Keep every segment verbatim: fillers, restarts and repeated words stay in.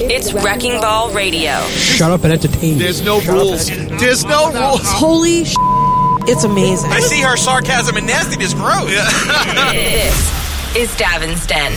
It's Wrecking Ball Radio. Shut up and entertain me. There's no Shut rules. There's no rules. Holy sh**. It's amazing. I see her sarcasm and nastiness grow. This is Davin's Den.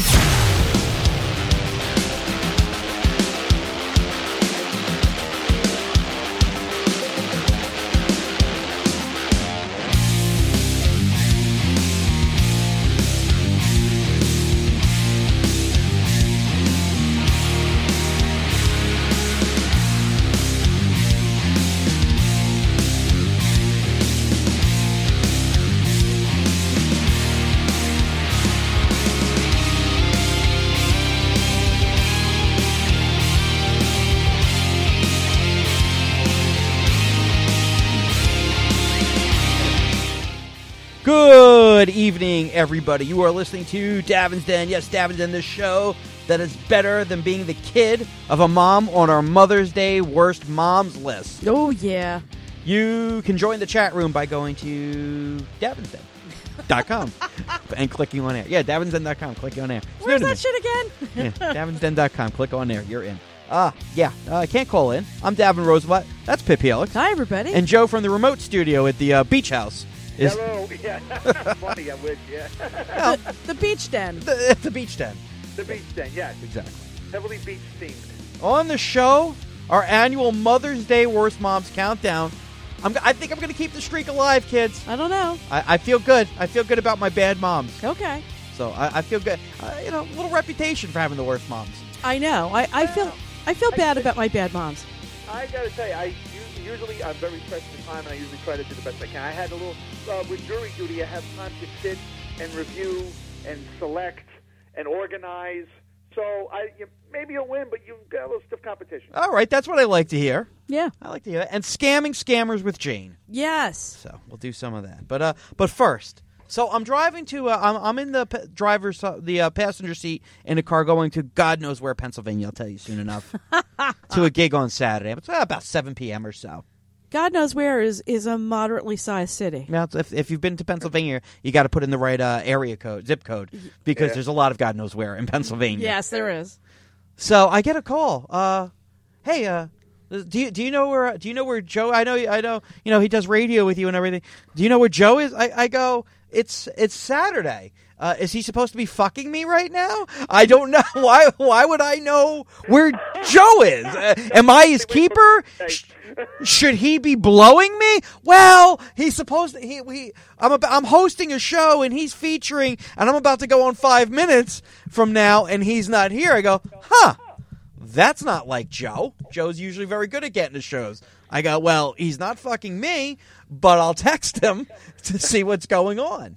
Good evening, everybody. You are listening to Davin's Den. Yes, Davin's Den, the show that is better than being the kid of a mom on our Mother's Day worst moms list. Oh, yeah. You can join the chat room by going to Davin's Den dot com and clicking on air. Yeah, Davin's Den dot com, clicking on air. It's Where's new to that shit again? yeah, Davin's Den dot com, click on air. You're in. Ah, uh, yeah, I uh, can't call in. I'm Davin Rosenblatt. That's Pip Helix. Hi, everybody. And Joe from the remote studio at the uh, beach house. Is Hello, yeah. Funny, I wish, yeah. well, the, the beach den. The, the beach den. The beach den, yes. Exactly. Heavily beach themed. On the show, our annual Mother's Day Worst Moms Countdown. I'm, I think I'm going to keep the streak alive, kids. I don't know. I, I feel good. I feel good about my bad moms. Okay. So I, I feel good. Uh, you know, a little reputation for having the worst moms. I know. I, I feel I feel bad about my bad moms. I got to tell you, I usually I'm very pressed for time, and I usually try to do the best I can. I had a little uh, with jury duty. I have time to sit and review and select and organize. So I you, maybe you'll win, but you've got a little stiff competition. All right, that's what I like to hear. Yeah, I like to hear that. And scamming scammers with Jane. Yes. So we'll do some of that. But uh, but first. So I'm driving to. Uh, I'm I'm in the p- driver's uh, the uh, passenger seat in a car going to God knows where, Pennsylvania. I'll tell you soon enough. To a gig on Saturday. It's uh, about seven p.m. or so. God knows where is is a moderately sized city. Now, if if you've been to Pennsylvania, you got to put in the right uh, area code, zip code, because yeah. there's a lot of God knows where in Pennsylvania. Yes, there is. So I get a call. Uh, hey, uh. Do you do you know where do you know where Joe? I know I know you know he does radio with you and everything. Do you know where Joe is? I, I go. It's it's Saturday. Uh, is he supposed to be fucking me right now? I don't know. Why Why would I know where Joe is? Uh, am I his keeper? Sh- should he be blowing me? Well, he's supposed to. He, he I'm about, I'm hosting a show and he's featuring, and I'm about to go on five minutes from now, and he's not here. I go, huh. That's not like Joe. Joe's usually very good at getting to shows. I go, well, he's not fucking me, but I'll text him to see what's going on.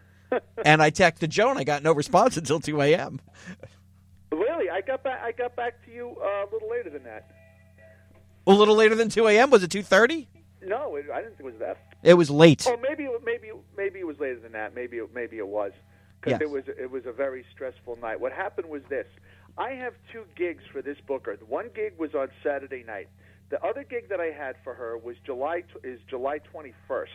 And I texted Joe, and I got no response until two a.m. Really? I got back. I got back to you uh, a little later than that. A little later than two a.m. Was it two thirty? No, it, I didn't think it was that. It was late. Oh, maybe, maybe, maybe it was later than that. Maybe, it, maybe it was because yes. it was. It was a very stressful night. What happened was this. I have two gigs for this booker. The one gig was on Saturday night. The other gig that I had for her was July is July twenty-first.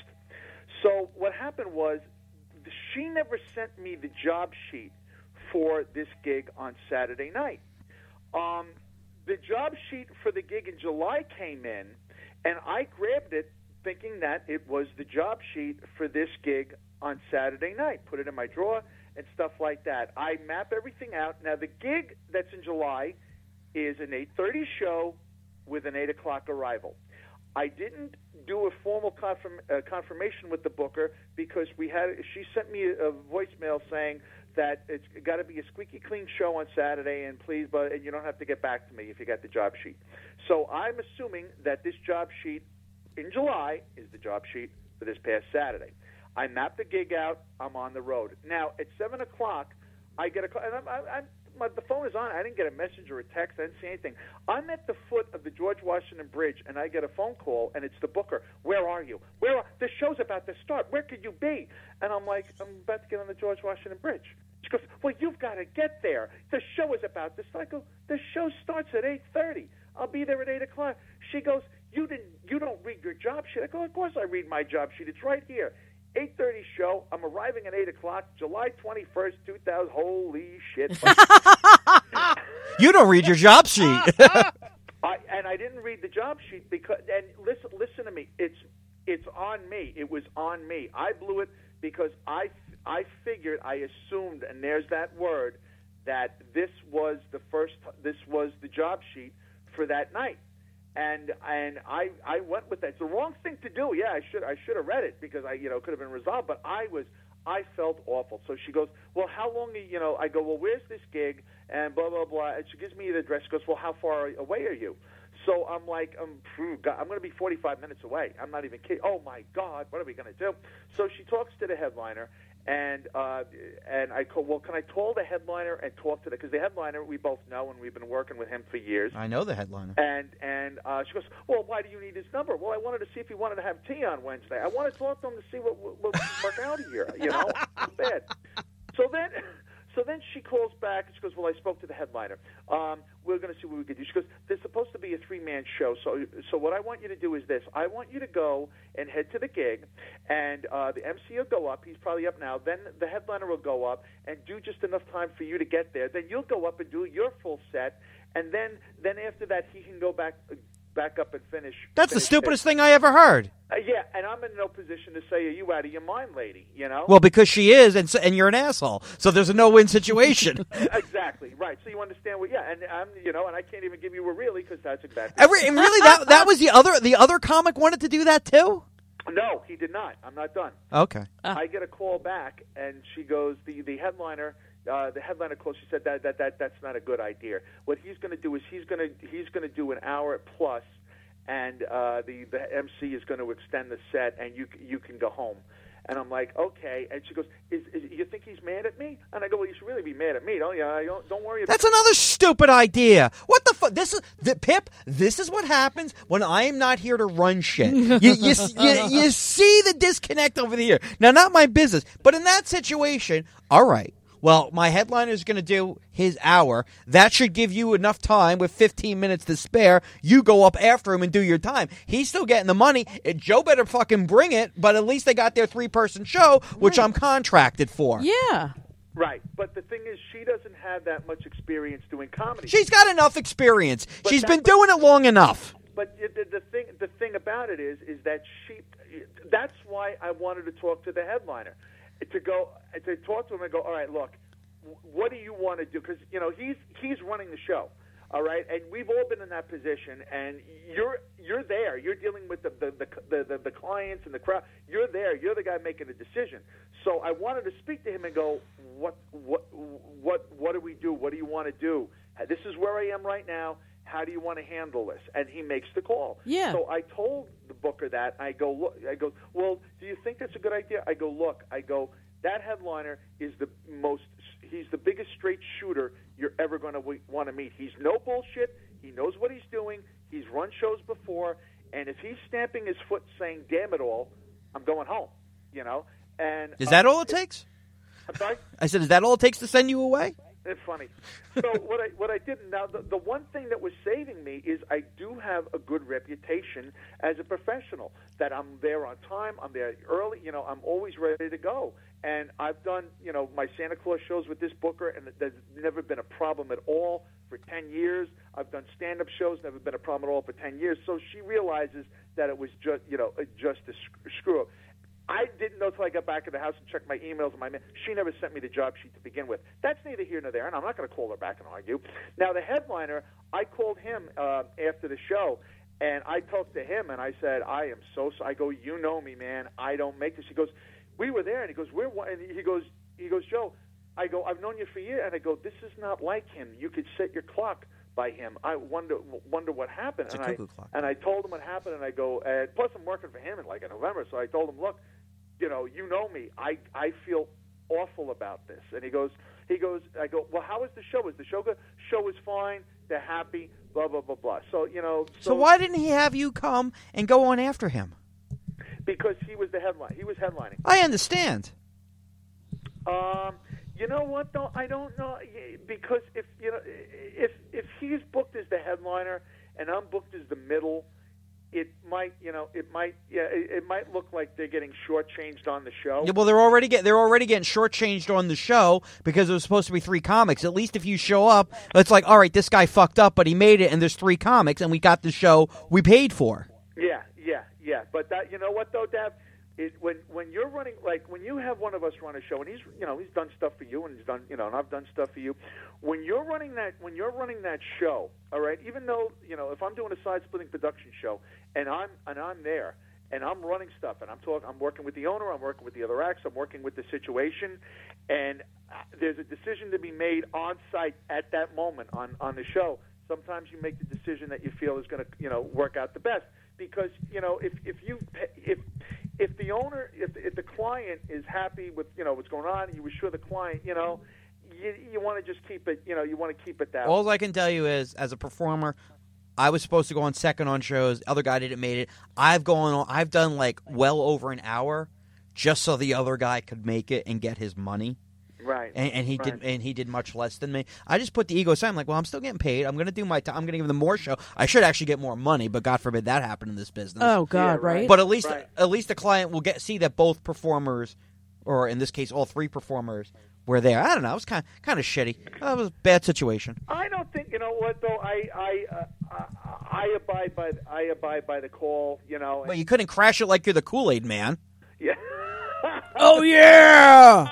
So what happened was she never sent me the job sheet for this gig on Saturday night. Um, the job sheet for the gig in July came in, and I grabbed it thinking that it was the job sheet for this gig on Saturday night. Put it in my drawer and stuff like that. I map everything out. Now, the gig that's in July is an eight thirty show with an eight o'clock arrival. I didn't do a formal confirm, uh, confirmation with the booker because we had. She sent me a, a voicemail saying that it's got to be a squeaky clean show on Saturday, and please, but and you don't have to get back to me if you got the job sheet. So I'm assuming that this job sheet in July is the job sheet for this past Saturday. I mapped the gig out. I'm on the road. Now, at seven o'clock, I get a call. And I'm, I'm, my, the phone is on. I didn't get a message or a text. I didn't see anything. I'm at the foot of the George Washington Bridge, and I get a phone call, and it's the booker. Where are you? Where are, the show's about to start. Where could you be? And I'm like, I'm about to get on the George Washington Bridge. She goes, well, you've got to get there. The show is about to start. I go, the show starts at eight thirty. I'll be there at eight o'clock. She goes, you didn't. You don't read your job sheet. I go, of course I read my job sheet. It's right here. eight thirty show. I'm arriving at eight o'clock, July twenty-first, two thousand. Holy shit. You don't read your job sheet. I, and I didn't read the job sheet because. And listen, listen to me. It's it's on me. It was on me. I blew it because I I figured, I assumed, and there's that word, that this was the first. This was the job sheet for that night. And and I I went with that. It's the wrong thing to do. Yeah, I should I should have read it because I you know could have been resolved. But I was I felt awful. So she goes, well, how long? Are you, you know, I go, well, where's this gig? And blah blah blah. And she gives me the address. She goes, well, how far away are you? So I'm like, um, God, I'm going to be forty-five minutes away. I'm not even kidding. Oh my God, what are we going to do? So she talks to the headliner. And uh, and I call, well, can I call the headliner and talk to the, because the headliner we both know and we've been working with him for years. I know the headliner. And and uh, she goes, well, why do you need his number? Well, I wanted to see if he wanted to have tea on Wednesday. I want to talk to him to see what what, what can work out here. You know, it's bad. So then. So then she calls back and she goes, well, I spoke to the headliner. Um, we're going to see what we can do. She goes, there's supposed to be a three-man show. So so what I want you to do is this. I want you to go and head to the gig, and uh, the M C will go up. He's probably up now. Then the headliner will go up and do just enough time for you to get there. Then you'll go up and do your full set, and then, then after that he can go back back up and finish. That's finish the stupidest thing I ever heard. Uh, yeah, and I'm in no position to say, are you out of your mind, lady, you know? Well, because she is, and, so, and you're an asshole. So there's a no-win situation. Exactly, right. So you understand what, yeah, and I'm, you know, and I can't even give you a really because that's exactly. Every, and really, that that was the other, the other comic wanted to do that too? No, he did not. I'm not done. Okay. Uh. I get a call back, and she goes, the, the headliner, uh, the headliner calls, she said, that, that, that that's not a good idea. What he's going to do is he's going to he's going to do an hour plus, and uh, the, the M C is going to extend the set, and you you can go home. And I'm like, okay. And she goes, is, is, you think he's mad at me? And I go, well, you should really be mad at me. Don't you? Don't, don't worry about That's another stupid idea. What the fuck? This is the Pip. This is what happens when I am not here to run shit. You, you, you, you see the disconnect over here. Now, not my business, but in that situation, all right. Well, my headliner is going to do his hour. That should give you enough time with fifteen minutes to spare. You go up after him and do your time. He's still getting the money. Uh, Joe better fucking bring it, but at least they got their three-person show, which right. I'm contracted for. Yeah. Right, but the thing is, she doesn't have that much experience doing comedy. She's got enough experience. But She's been but, doing it long enough. But the, the thing, the thing about it is, is that she. That's why I wanted to talk to the headliner, to go to talk to him and go, all right, look, what do you want to do? Because you know he's he's running the show, all right, and we've all been in that position, and you're you're there. You're dealing with the the the, the, the clients and the crowd. You're there. You're the guy making the decision. So I wanted to speak to him and go, what what what what do we do? What do you want to do? This is where I am right now. How do you want to handle this? And he makes the call. Yeah. So I told the booker that. I go, look. I go, well, do you think that's a good idea? I go, look. I go, that headliner is the most. He's the biggest straight shooter you're ever going to want to meet. He's no bullshit. He knows what he's doing. He's run shows before. And if he's stamping his foot saying, damn it all, I'm going home, you know. And Is that uh, all it takes? I'm sorry? I said, is that all it takes to send you away? It's funny. So what I what I did now, the, the one thing that was saving me is I do have a good reputation as a professional. That I'm there on time, I'm there early. You know, I'm always ready to go. And I've done, you know, my Santa Claus shows with this booker, and there's never been a problem at all for ten years. I've done stand-up shows, never been a problem at all for ten years. So she realizes that it was just, you know, just a screw up. I didn't know until I got back in the house and checked my emails and my mail. She never sent me the job sheet to begin with. That's neither here nor there, and I'm not going to call her back and argue. Now, the headliner, I called him uh, after the show, and I talked to him, and I said, I am so sorry. I go, you know me, man. I don't make this. He goes, we were there, and he goes, we're, and he goes, he goes, Joe, I go, I've known you for years, and I go, this is not like him. You could set your clock by him. I wonder wonder what happened. It's and a cuckoo I, clock. And I told him what happened, and I go, and plus I'm working for him in like in November, so I told him, look, you know, you know me. I, I feel awful about this. And he goes, he goes, I go, well, how is the show? Is the show good? Show is fine. They're happy. Blah blah blah blah. So you know. So, so why didn't he have you come and go on after him? Because he was the headline. He was headlining. I understand. Um, you know what though? I don't know because if you know if if he's booked as the headliner and I'm booked as the middle, it might, you know, it might, yeah, it, it might look like they're getting shortchanged on the show. Yeah, well, they're already get they're already getting shortchanged on the show because it was supposed to be three comics. At least if you show up, it's like, all right, this guy fucked up, but he made it, and there's three comics, and we got the show we paid for. Yeah, yeah, yeah. But that, you know what though, Dab? It, when when you're running, like when you have one of us run a show, and he's you know he's done stuff for you, and he's done you know, and I've done stuff for you. When you're running that when you're running that show, all right. Even though you know if I'm doing a side splitting production show, and I'm and I'm there, and I'm running stuff, and I'm talking, I'm working with the owner, I'm working with the other acts, I'm working with the situation, and there's a decision to be made on site at that moment on on the show. Sometimes you make the decision that you feel is going to you know work out the best because you know if if you if If the owner, if, if the client is happy with you know what's going on, you assure the client, you know, you you want to just keep it, you know, you want to keep it that way. All I can tell you is, as a performer, I was supposed to go on second on shows. The other guy didn't make it. I've gone on. I've done like well over an hour, just so the other guy could make it and get his money. Right. And, and he right. did, and he did much less than me. I just put the ego aside. I'm like, well, I'm still getting paid. I'm going to do my time. I'm going to give them more show. I should actually get more money, but God forbid that happen in this business. Oh God, Yeah, right? right. But at least, Right. at least the client will get see that both performers, or in this case, all three performers, were there. I don't know. It was kind of, kind of shitty. It was a bad situation. I don't think you know what though. I I uh, I, I abide by I abide by the call. You know. But you couldn't crash it like you're the Kool-Aid man. Yeah. Oh yeah.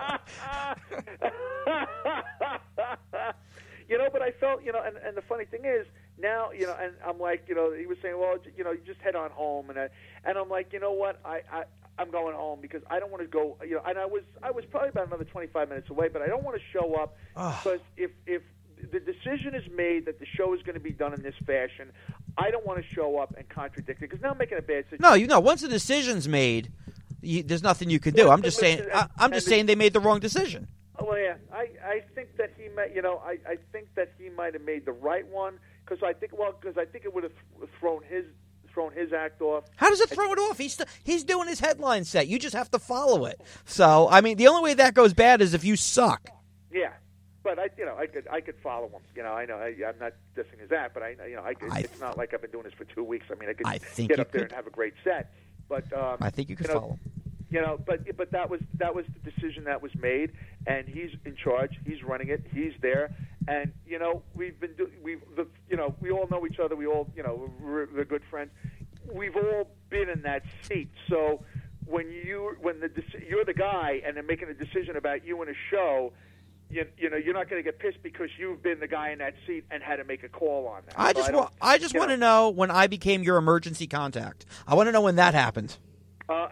You know, but I felt, you know, and, and the funny thing is, now, you know, and I'm like, you know, he was saying, well, you know, you just head on home, and I, and I'm like, you know what, I, I, I'm going home because I don't want to go, you know, and I was, I was probably about another twenty-five minutes away, but I don't want to show up because if, if the decision is made that the show is going to be done in this fashion, I don't want to show up and contradict it because now I'm making a bad situation. No, you know, once the decision's made, you, there's nothing you can do. Well, I'm just but- saying. I, I'm and just the- saying they made the wrong decision. Oh, well, yeah, I, I think that he might, you know, I, I think that he might have made the right one because I think, well, because I think it would have th- thrown his thrown his act off. How does it throw it off? He's st- he's doing his headline set. You just have to follow it. So, I mean, the only way that goes bad is if you suck. Yeah, but I, you know, I could I could follow him. You know, I know I, I'm not dissing his act, but I, you know, I could, I it's not like I've been doing this for two weeks. I mean, I could I think get you up there could. and have a great set. But um, I think you could you know, follow. You know, but but that was that was the decision that was made, and he's in charge. He's running it. He's there, and you know we've been do, we've the, you know we all know each other. We all you know we're, we're good friends. We've all been in that seat. So when you when the deci- you're the guy and they're making a decision about you in a show, you, you know you're not going to get pissed because you've been the guy in that seat and had to make a call on that. I So just don't- wa- I just you want to know when I became your emergency contact. I want to know when that happened. Uh,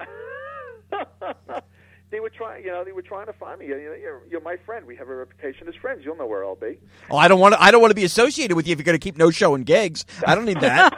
they were trying, you know, they were trying to find me. You know, you're, you're my friend. We have a reputation as friends. You'll know where I'll be. Oh, I don't want to. I don't want to be associated with you if you're going to keep no show and gigs. I don't need that.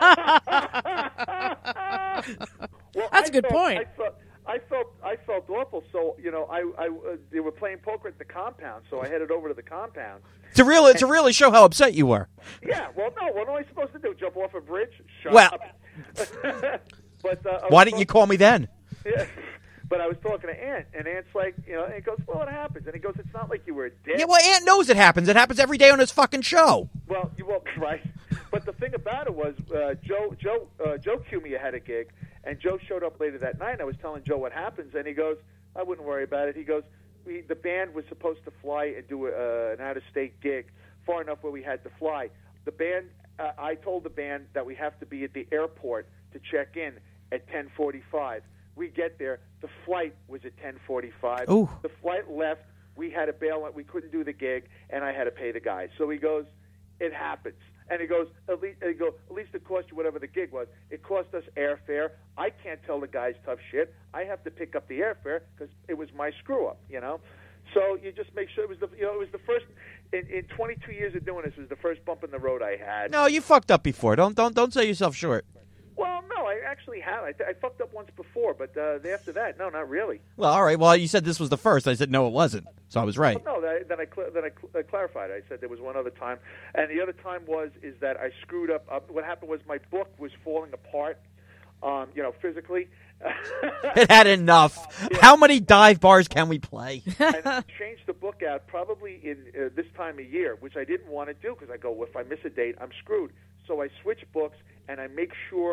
Well, That's I a good felt, point. I felt, I felt, I felt awful. So, you know, I, I, uh, they were playing poker at the compound. So I headed over to the compound. to really to really show how upset you were. Yeah. Well, no. What am I supposed to do? Jump off a bridge? Shut Well- up. but uh, I Why was didn't you call me then? Yeah. But I was talking to Ant, and Ant's like, you know, and he goes, well, what happens? And he goes, it's not like you were dead. Yeah, well, Ant knows it happens. It happens every day on his fucking show. Well, you won't, right? But the thing about it was, uh, Joe, Joe, uh, Joe Cumia had a gig, and Joe showed up later that night. And I was telling Joe what happens, and he goes, I wouldn't worry about it. He goes, we, the band was supposed to fly and do a, uh, an out-of-state gig far enough where we had to fly. The band, uh, I told the band that we have to be at the airport to check in at ten forty-five. We get there. The flight was at ten forty-five. Ooh. The flight left. We had to bail. We couldn't do the gig, and I had to pay the guy. So he goes, it happens. And he goes, at least, he goes, at least it cost you whatever the gig was. It cost us airfare. I can't tell the guys tough shit. I have to pick up the airfare because it was my screw up, you know. So you just make sure it was the, you know, it was the first in, in twenty-two years of doing this. It was the first bump in the road I had. No, you fucked up before. Don't don't don't sell yourself short. Well, no, I actually have. I, I fucked up once before, but uh, after that, no, not really. Well, all right. Well, you said this was the first. I said no, it wasn't. So I was right. No, then I, then I, cl- then I cl- uh, clarified. I said there was one other time, and the other time was is that I screwed up. Uh, what happened was my book was falling apart, um, you know, physically. It had enough. How many dive bars can we play? And I changed the book out probably in uh, this time of year, which I didn't want to do because I go, well, if I miss a date, I'm screwed. So I switch books and I make sure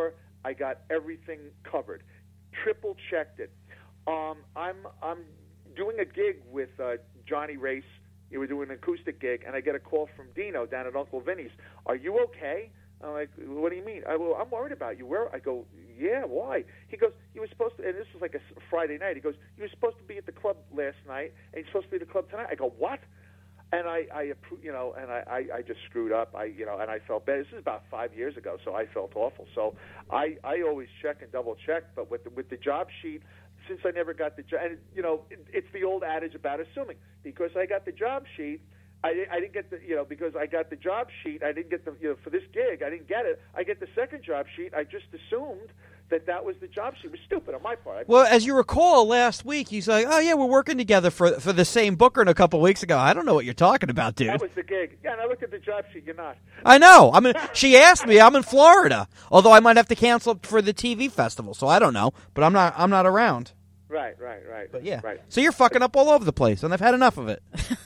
I got everything covered, triple checked it. Um, I'm I'm doing a gig with uh, Johnny Race. He was doing an acoustic gig, and I get a call from Dino down at Uncle Vinny's. Are you okay? I'm like, what do you mean? I, well, I'm worried about you. Where? I go, yeah, why? He goes, you were supposed to, and this was like a Friday night. He goes, you were supposed to be at the club last night, and you're supposed to be at the club tonight. I go, what? And I, I you know, and I, I, I just screwed up. I, you know, and I felt bad. This is about five years ago, so I felt awful. So I, I always check and double check. But with the, with the job sheet, since I never got the job, and you know, it, it's the old adage about assuming. Because I got the job sheet, I, I didn't get the, you know, because I got the job sheet, I didn't get the, you know, for this gig, I didn't get it. I get the second job sheet. I just assumed that that was the job sheet. It was stupid on my part. I, Well, as you recall, last week he's like, "Oh yeah, we're working together for for the same booker." And a couple weeks ago, I don't know what you're talking about, dude. that was the gig. Yeah, and I looked at the job sheet. You're not. I know. I mean, she asked me. I'm in Florida, although I might have to cancel for the T V festival, so I don't know. But I'm not. I'm not around. Right, right, right. But yeah. Right. So you're fucking up all over the place, and I've had enough of it.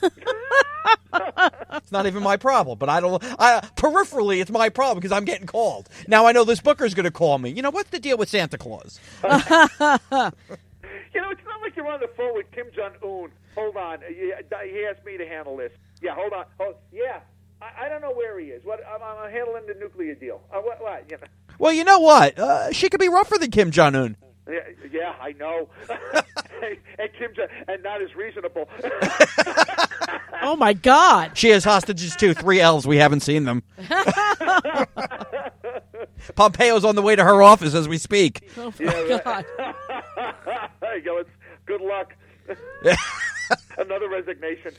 It's not even my problem, but I don't. I, peripherally, it's my problem because I'm getting called. Now I know this booker's going to call me. You know, what's the deal with Santa Claus? You know, it's not like you're on the phone with Kim Jong Un. Hold on, he he asked me to handle this. Yeah, hold on. Oh, yeah, I, I don't know where he is. What I'm, I'm handling the nuclear deal. Uh, what? What? You know. Well, you know what? Uh, she could be rougher than Kim Jong Un. Yeah, yeah, I know. and Kim Jong, and not as reasonable. Oh my God! She has hostages too. Three L's. We haven't seen them. Pompeo's on the way to her office as we speak. Oh my Yeah, right. God! There you go. It's good luck. Another resignation.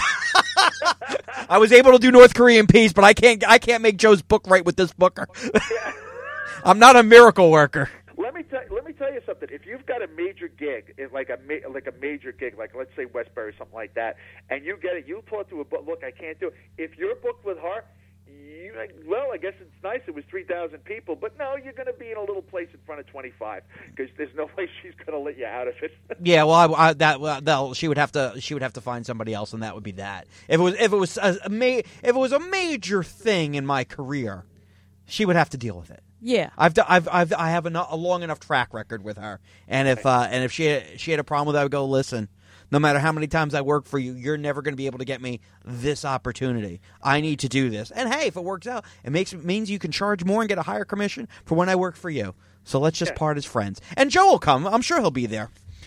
I was able to do North Korean peace, but I can't. I can't make Joe's book right with this booker. I'm not a miracle worker. Let me tell let me tell you something. If you've got a major gig, it- like a ma- like a major gig, like let's say Westbury, something like that, and you get it, you talk to a book. Look, I can't do it. If you're booked with her, you well, I guess it's nice. It was three thousand people, but no, you're going to be in a little place in front of twenty-five because there's no way she's going to let you out of it. Yeah, well, I, I, that well, that- she would have to she would have to find somebody else, and that would be that. If it was if it was a, a ma- if it was a major thing in my career, she would have to deal with it. Yeah. I've d- I've I've I have a, a long enough track record with her, and if uh, and if she had, she had a problem with that, I would go, listen. No matter how many times I work for you, you're never going to be able to get me this opportunity. I need to do this, and hey, if it works out, it makes it means you can charge more and get a higher commission for when I work for you. So let's just part as friends. And Joe will come. I'm sure he'll be there.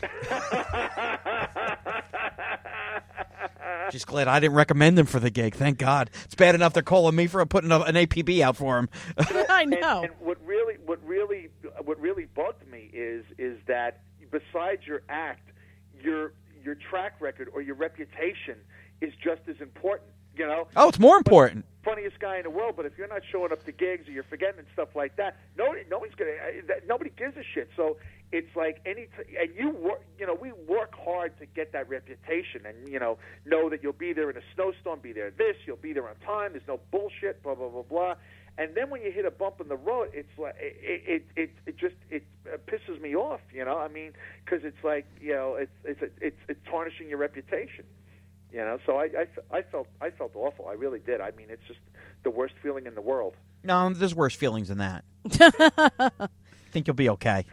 Just glad I didn't recommend him for the gig. Thank God. It's bad enough they're calling me for putting a, an A P B out for him. I know. And, and what really, what really, what really bugged me is is that besides your act, your your track record or your reputation is just as important. You know. Oh, it's more important. Funniest guy in the world, but if you're not showing up to gigs or you're forgetting and stuff like that, nobody, nobody's gonna, uh, nobody gives a shit. So it's like any, t- and you work, you know, we work hard to get that reputation, and you know, know that you'll be there in a snowstorm, be there this, you'll be there on time. There's no bullshit, blah blah blah blah. And then when you hit a bump in the road, it's like it it it, it just it pisses me off, you know. I mean, because it's like you know, it's it's it's it's tarnishing your reputation. You know, so I, I, I felt I felt awful. I really did. I mean, it's just the worst feeling in the world. No, there's worse feelings than that. Think you'll be okay.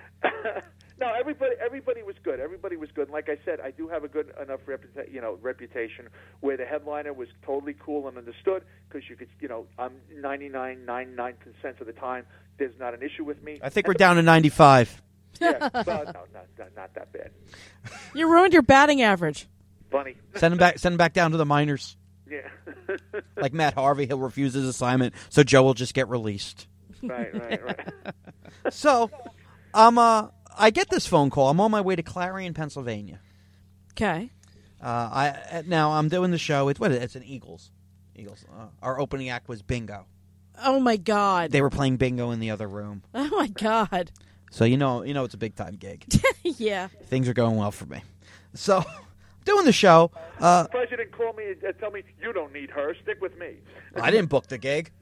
No, everybody everybody was good. Everybody was good. And like I said, I do have a good enough reputa- you know reputation where the headliner was totally cool and understood because you could you know I'm ninety-nine point nine nine percent of the time there's not an issue with me. I think we're down to ninety-five. Yeah, well, no, not, not not that bad. You ruined your batting average. Funny. Send him back. Send him back down to the minors. Yeah. Like Matt Harvey, he'll refuse his assignment, so Joe will just get released. Right, right, right. So, um, uh, I get this phone call. I'm on my way to Clarion, Pennsylvania. Okay. Uh, I now I'm doing the show. It's what? It's an Eagles. Eagles. Uh, our opening act was bingo. Oh my God. They were playing bingo in the other room. Oh my God. So you know, you know, it's a big time gig. Yeah. Things are going well for me. So, doing the show. Uh, The president called me and tell me you don't need her. Stick with me. I didn't book the gig.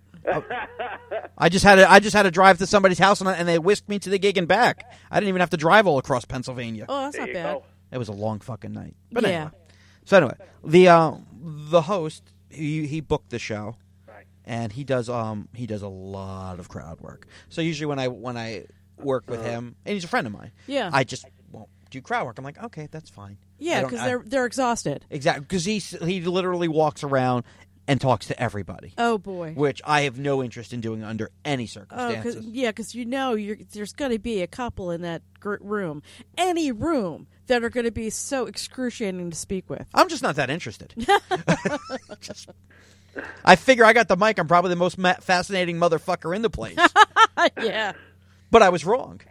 I just had to. I just had to drive to somebody's house, and, and they whisked me to the gig and back. I didn't even have to drive all across Pennsylvania. Oh, that's There not you bad. go. It was a long fucking night. But Yeah. anyway. So anyway, the uh, the host he he booked the show, Right. and he does um he does a lot of crowd work. So usually when I when I work with him, and he's a friend of mine, Yeah. I just won't do crowd work. I'm like, okay, that's fine. I Yeah, don't- because I- they're they're exhausted. exactly because he he literally walks around and talks to everybody, Oh boy. which I have no interest in doing under any Oh, circumstances. cause, yeah, because you know you're, there's going to be a couple in that gr- room, any room, that are going to be so excruciating to speak with. I'm just not that interested. Just- I figure I got the mic. I'm probably the most ma- fascinating motherfucker in the place. Yeah. But I was wrong.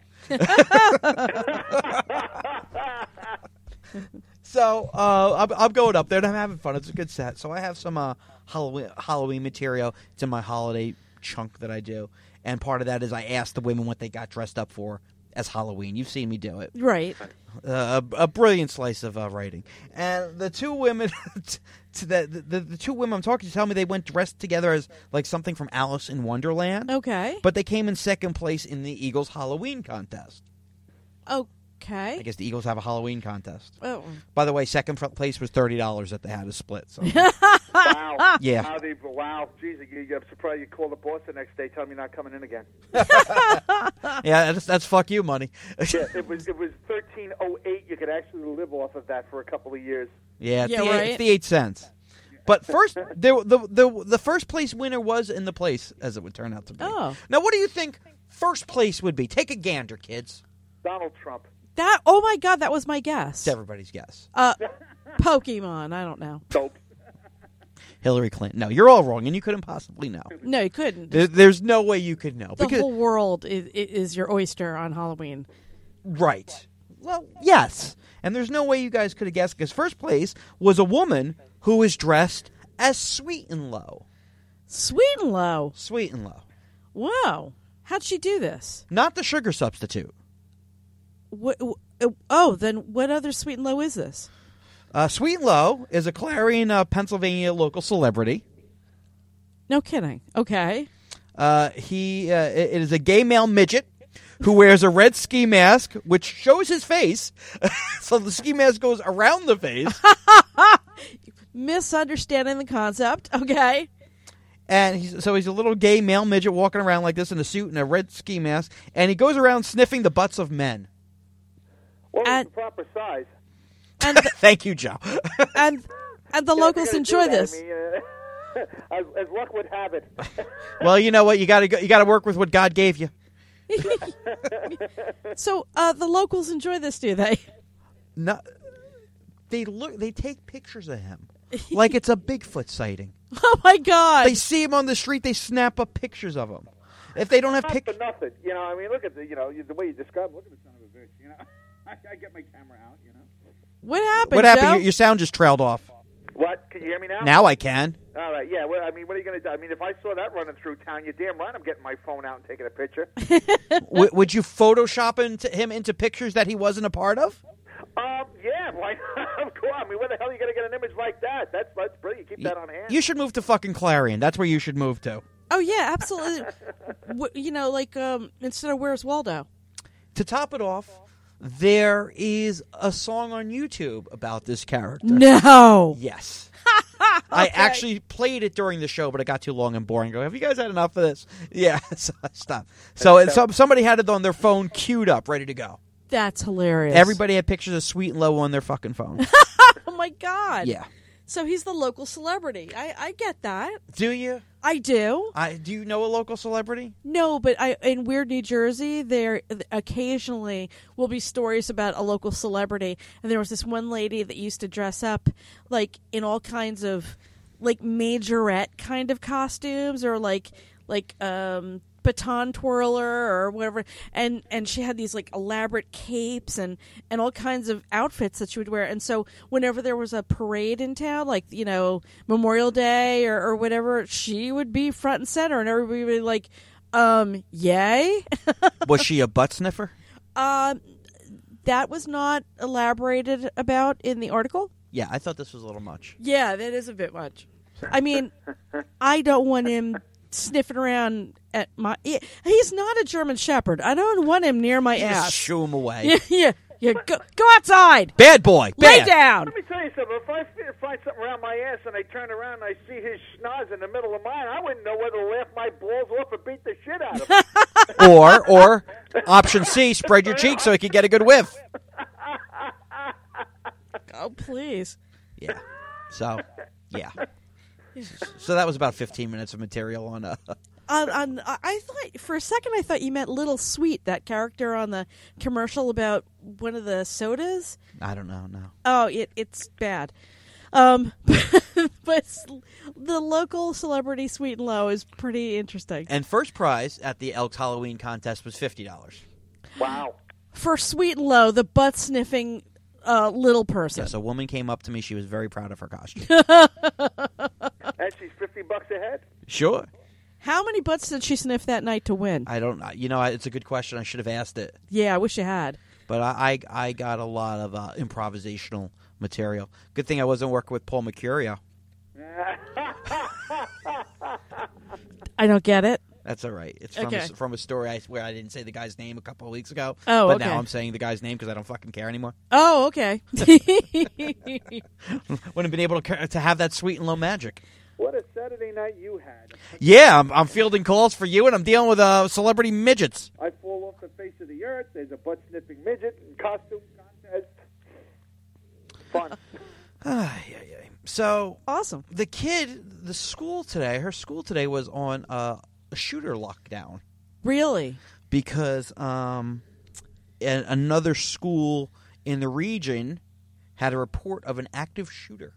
So uh, I'm, I'm going up there and I'm having fun. It's a good set. So I have some uh, Halloween Halloween material. It's in my holiday chunk that I do, and part of that is I ask the women what they got dressed up for as Halloween. You've seen me do it. Right. Uh, a, a brilliant slice of uh, writing. And the two women, to the, the the two women I'm talking to tell me they went dressed together as like something from Alice in Wonderland. Okay. But they came in second place in the Eagles Halloween contest. Okay. I guess the Eagles have a Halloween contest. Oh. By the way, second place was thirty dollars that they had to split. So Wow. Yeah. Wow, they, wow. Jeez, you, I'm surprised you called the boss the next day, telling me not coming in again. yeah, that's, that's fuck you money. Yeah, it was it was thirteen oh eight. You could actually live off of that for a couple of years. yeah, it's, Yeah, the, eight- right. it's the eight cents. But first, the, the the the first place winner was in the place, as it would turn out to be. Oh. Now, what do you think first place would be? Take a gander, kids. Donald Trump. That. Oh my God, that was my guess. It's everybody's guess. Uh, Pokemon. I don't know. Dope. Hillary Clinton. No, you're all wrong, and you couldn't possibly know. No, you couldn't. There, there's no way you could know. The because, whole world is, is your oyster on Halloween. right. Well, yes. And there's no way you guys could have guessed, because first place was a woman who was dressed as Sweet and Low. Sweet and low. Sweet and Low. Wow. How'd she do this? Not the sugar substitute. What, oh, then what other Sweet and Low is this? Uh, Sweet and Low is a Clarion, uh, Pennsylvania local celebrity. No kidding. Okay. Uh, he uh, it it is a gay male midget who wears a red ski mask, which shows his face. So the ski mask goes around the face. Misunderstanding the concept. Okay. And he's, so he's a little gay male midget walking around like this in a suit and a red ski mask. And he goes around sniffing the butts of men. Well, And- it's the proper size. And the, Thank you, Joe. and and the Yeah, locals if you're enjoy gonna do this. that, I mean, uh, as, as luck would have it. Well, you know what? You got to you got to work with what God gave you. So uh, the locals enjoy this, do they? No, they look. They take pictures of him like it's a Bigfoot sighting. Oh my God! They see him on the street. They snap up pictures of him. If they don't have Not pictures, for nothing. You know, I mean, look at the, you know, the way you describe. Look at the son of a bitch. You know, I, I get my camera out. You know. what happened? what happened? Joe? Your, your sound just trailed off. What? Can you hear me now? Now I can. All right. Yeah. Well, I mean, what are you going to do? I mean, if I saw that running through town, you're damn right. I'm getting my phone out and taking a picture. w- would you Photoshop into him into pictures that he wasn't a part of? um. Yeah. Why? Of course. I mean, where the hell are you going to get an image like that? That's that's brilliant. Keep that on hand. You should move to fucking Clarion. That's where you should move to. Oh yeah, absolutely. Wh- you know, like um, instead of Where's Waldo? To top it off, there is a song on YouTube about this character. No. Yes. I actually played it during the show, but it got too long and boring. I go, have you guys had enough of this? Yeah, so I stopped. So it, some, somebody had it on their phone queued up, ready to go. That's hilarious. Everybody had pictures of Sweet and Low on their fucking phone. Oh my God. Yeah. So he's the local celebrity. I, I get that. Do you? I do. I do you know a local celebrity? No, but I in Weird New Jersey, there occasionally will be stories about a local celebrity. And there was this one lady that used to dress up like in all kinds of like majorette kind of costumes, or like like um baton twirler or whatever, and and she had these like elaborate capes and and all kinds of outfits that she would wear. And so whenever there was a parade in town, like, you know, Memorial Day or, or whatever, she would be front and center, and everybody would be like, um yay. Was she a butt sniffer? um that was not elaborated about in the article. Yeah, I thought this was a little much. Yeah, that is a bit much. I mean, I don't want him sniffing around at my... He's not a German Shepherd. I don't want him near my Just ass. shoo him away. Yeah, yeah. Yeah, go, go outside. Bad boy. Lay Bad. down. Let me tell you something. If I f- find something around my ass and I turn around and I see his schnoz in the middle of mine, I wouldn't know whether to laugh my balls off or beat the shit out of him. Or, or, option C, spread your cheeks so he can get a good whiff. Oh, please. Yeah. So, yeah. So that was about fifteen minutes of material on uh On, on, I thought for a second I thought you meant Little Sweet, that character on the commercial about one of the sodas. I don't know, no. Oh, it it's bad. Um, but the local celebrity Sweet and Low is pretty interesting. And first prize at the Elks Halloween contest was fifty dollars. Wow. For Sweet and Low, the butt sniffing uh, little person. Yes, a woman came up to me. She was very proud of her costume. And she's fifty bucks ahead? Sure. How many butts did she sniff that night to win? I don't know. You know, it's a good question. I should have asked it. Yeah, I wish you had. But I, I, I got a lot of uh, improvisational material. Good thing I wasn't working with Paul Mercurio. I don't get it. That's all right. It's from, Okay. a, from a story I, where I didn't say the guy's name a couple of weeks ago. Oh, but okay. now I'm saying the guy's name because I don't fucking care anymore. Oh, okay. Wouldn't have been able to ca- to have that Sweet and Low magic. What a Saturday night you had. Yeah, I'm, I'm fielding calls for you, and I'm dealing with uh, celebrity midgets. I fall off the face of the earth. There's a butt-sniffing midget in costume contest. Fun. Ay, ay, ay. So Awesome. the kid, the school today, her school today was on uh, a shooter lockdown Really? because um, a- another school in the region had a report of an active shooter.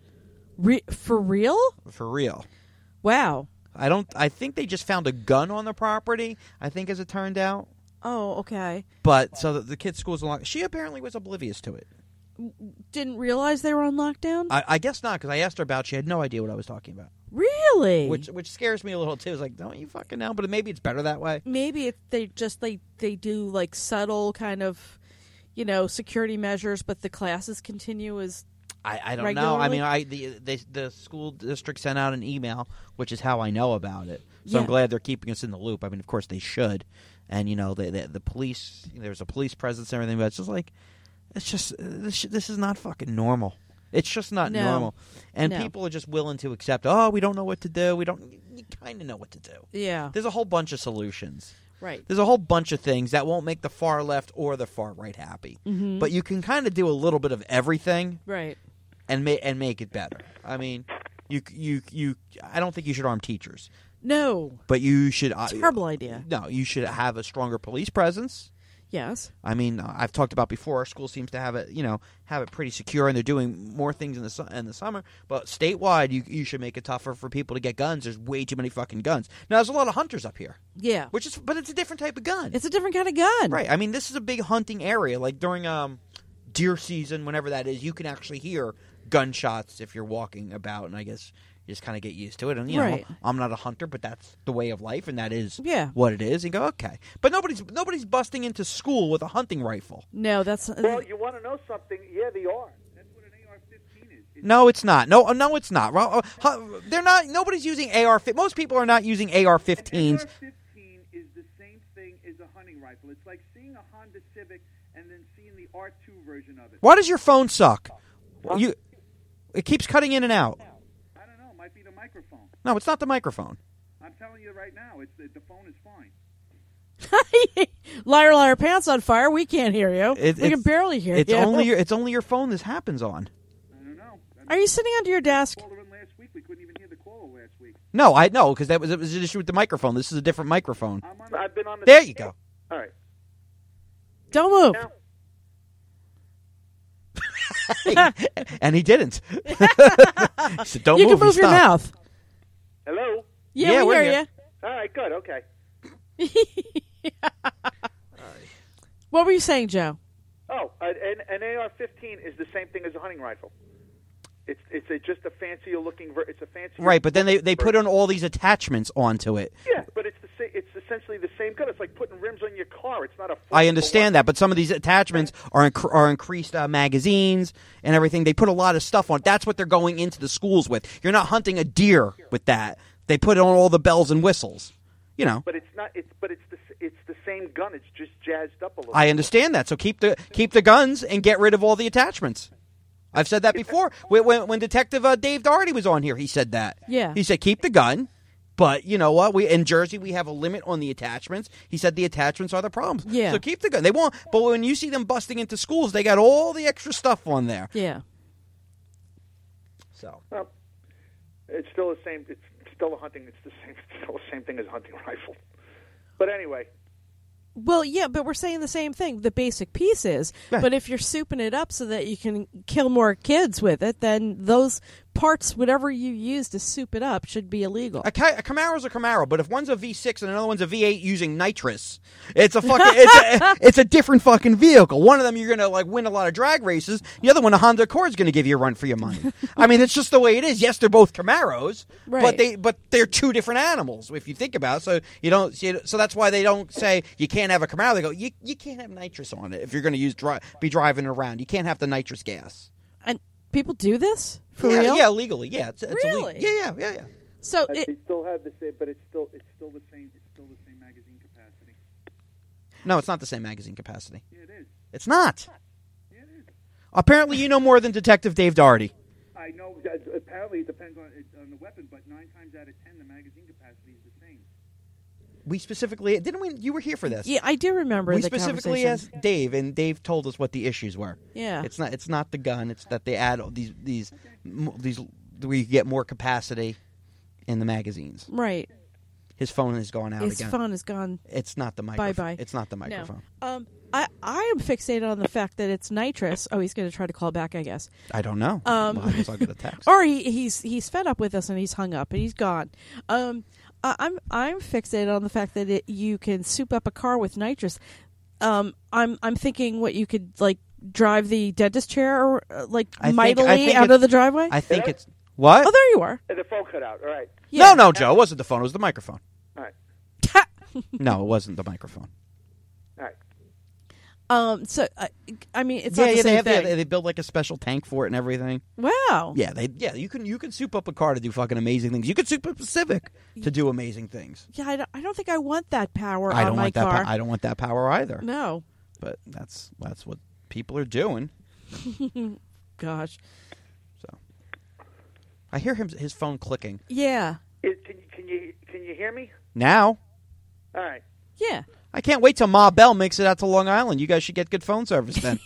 Re- for real? For real. Wow. I don't. I think they just found a gun on the property. I think, as it turned out. Oh, okay. But so the, the kid's school's locked. She apparently was oblivious to it. Didn't realize they were on lockdown? I, I guess not, because I asked her about. She had no idea what I was talking about, Really? which which scares me a little too. It's like, don't you fucking know? But maybe it's better that way. Maybe if they just they they do like subtle kind of, you know, security measures, but the classes continue as I, I don't know. I Regularly? mean, I the they, the school district sent out an email, which is how I know about it. So I'm Yeah. glad they're keeping us in the loop. I mean, of course they should. And you know, they, they, the police. There's a police presence and everything, but it's just like, it's just this. This is not fucking normal. It's just not No. normal. And No. people are just willing to accept. Oh, we don't know what to do. We don't. You kind of know what to do. yeah, There's a whole bunch of solutions. right. There's a whole bunch of things that won't make the far left or the far right happy. Mm-hmm. But you can kind of do a little bit of everything Right. and ma- and make it better. I mean, you you you. I don't think you should arm teachers, No. but you should. Uh, Terrible idea. No, you should have a stronger police presence. Yes. I mean, I've talked about before. Our school seems to have it, you know, have it pretty secure, and they're doing more things in the su- in the summer. But statewide, you you should make it tougher for people to get guns. There's way too many fucking guns. Now, there's a lot of hunters up here, Yeah. which is, but it's a different type of gun. It's a different kind of gun. Right. I mean, this is a big hunting area. Like during um, deer season, whenever that is, you can actually hear gunshots if you're walking about, and I guess you just kind of get used to it. And you Right. know, I'm not a hunter, but that's the way of life, and that is Yeah. what it is. You go, okay, but nobody's nobody's busting into school with a hunting rifle. No, that's Well, you want to know something? Yeah, they are. That's what an A R fifteen is. It's No, it's not. No, no, it's not. Well, uh, hu- they're not. Nobody's using A R. Most people are not using A R fifteens. A R fifteen is the same thing as a hunting rifle. It's like seeing a Honda Civic and then seeing the R two version of it. Why does your phone suck? You, it keeps cutting in and out. I don't know. It might be the microphone. No, it's not the microphone. I'm telling you right now, it's the, the phone is fine. liar, liar, pants on fire. We can't hear you. It- we can it's- barely hear It's you. only your. It's only your phone this happens on. I don't know. I Are you sitting under your desk? caller in last week. We couldn't even hear the caller last week. No, I know because that was it was an issue with the microphone. This is a different microphone. I'm on. I've been on the. There you go. All right. Don't move. Now, And he didn't. He said, "Don't You move." can move He your stopped. mouth. hello. Yeah, Yeah, we we're hear here. you. All right. Good. Okay. What were you saying, Joe? Oh, an, an A R fifteen is the same thing as a hunting rifle. It's it's a, just a fancier looking. Ver- it's a fancier. Right, but then they they put version. on all these attachments onto it. Yeah, but it's the sa- it's essentially the same gun. It's like putting rims on your car. It's not a. I understand that, but some of these attachments are inc- are increased uh, magazines and everything. They put a lot of stuff on. That's what they're going into the schools with. You're not hunting a deer with that. They put on all the bells and whistles. you know. But it's not. It's but it's the it's the same gun. It's just jazzed up a little. I understand that. So keep the keep the guns and get rid of all the attachments. I've said that before. When, when, when Detective uh, Dave Doherty was on here, he said that. Yeah. He said keep the gun, but you know what? We in Jersey we have a limit on the attachments. He said the attachments are the problems. Yeah. So keep the gun. They won't. But when you see them busting into schools, they got all the extra stuff on there. Yeah. So. Well, it's still the same. It's still a hunting. It's the same. It's still the same thing as a hunting rifle. But anyway. Well, yeah, but we're saying the same thing. The basic piece is, Right. but if you're souping it up so that you can kill more kids with it, then those parts, whatever you use to soup it up, should be illegal. A, Ca- a Camaro's a Camaro, but if one's a V six and another one's a V eight using nitrous, it's a fucking it's a, it's a different fucking vehicle. One of them you're gonna like win a lot of drag races. The other one, a Honda Accord's gonna give you a run for your money. I mean, it's just the way it is. Yes, they're both Camaros, Right. but they but they're two different animals if you think about it. So you don't. So that's why they don't say you can't have a Camaro. They go you you can't have nitrous on it if you're gonna use dri- be driving it around. You can't have the nitrous gas. And people do this for yeah, real? yeah, legally. Yeah, it's, it's Really? illegal. Yeah, yeah, yeah, yeah. So Uh, it, they still have the same, but it's still it's still the same. It's still the same magazine capacity. No, it's not the same magazine capacity. Yeah, it is. It's not. Yeah, it is. Apparently, you know more than Detective Dave Doherty. I know. That apparently, it depends on on the weapon, but nine times out of ten, the magazine capacity is the same. We specifically didn't we? You were here for this. yeah, I do remember we the specifically conversation. asked Dave, and Dave told us what the issues were. Yeah. It's not. It's not the gun. It's that they add all these these m- these we get more capacity in the magazines. Right. His phone has gone out His again. phone is gone. It's not the microphone. Bye-bye. It's not the microphone. No. Um, I, I am fixated on the fact that it's nitrous. Oh, he's going to try to call back, I guess. I don't know. Um, well, I guess I'll get a text. Or he, he's he's fed up with us and he's hung up and he's gone. Um, I, I'm I'm fixated on the fact that it, you can soup up a car with nitrous. Um, I'm I'm thinking what you could like drive the dentist chair or uh, like I think- mightily I think out it's- of the driveway. I think Yeah. it's what? Oh, there you are. And the phone cut out. All right. Yeah. No, no, Joe. It wasn't the phone. It was the microphone. All right. No, it wasn't the microphone. All right. Um. So uh, I mean, it's yeah, not the yeah, same they have thing. they, they build like a special tank for it and everything. Wow. Yeah, they yeah you can you can soup up a car to do fucking amazing things. You can soup up a Civic to do amazing things. Yeah. I don't, I don't think I want that power I on don't my want that. car. Po- I don't want that power either. No. But that's that's what people are doing. Gosh. So I hear him his phone clicking Yeah. It, can you can you can you hear me? now. All right. Yeah. I can't wait till Ma Bell makes it out to Long Island. You guys should get good phone service then.